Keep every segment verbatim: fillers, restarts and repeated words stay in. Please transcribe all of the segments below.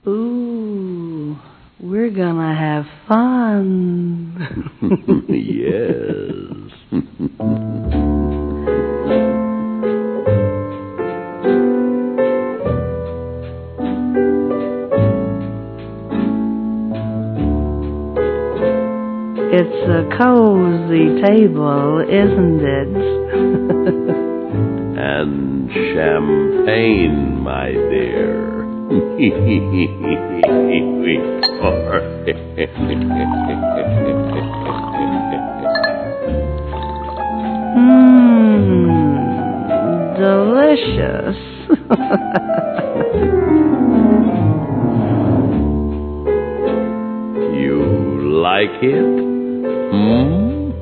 Ooh, we're gonna have fun. Yes. It's a cozy table, isn't it? And champagne, my dear. Mmm, delicious. You like it? Hmm?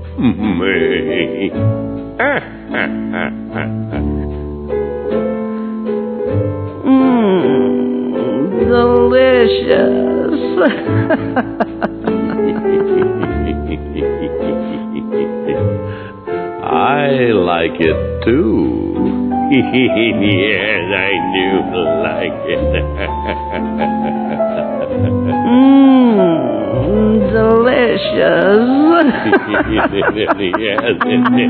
Mmm, delicious. I like it too. Yes, I do like it. Mmm, delicious. Yes, it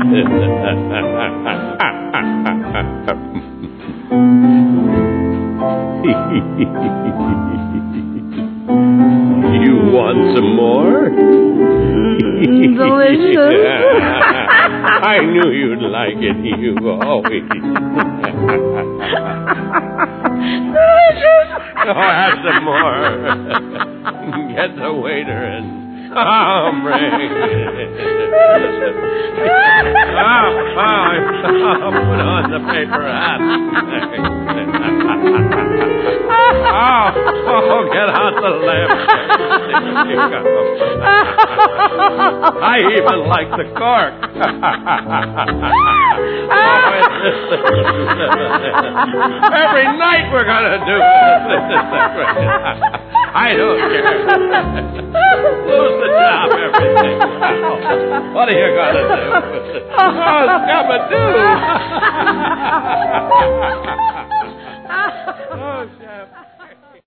is. You want some more? Mm, delicious. I knew you'd like it. You always. Delicious. Oh, have some more. Get the waiter and oh, bring it. Oh, oh, put on the paper hat. Oh, oh, get out the lamp. I even like the cork. Oh, every night we're gonna do this. I don't care. Lose the job, everything. What are you gonna do? Oh, Scabadoo. Oh, Chef.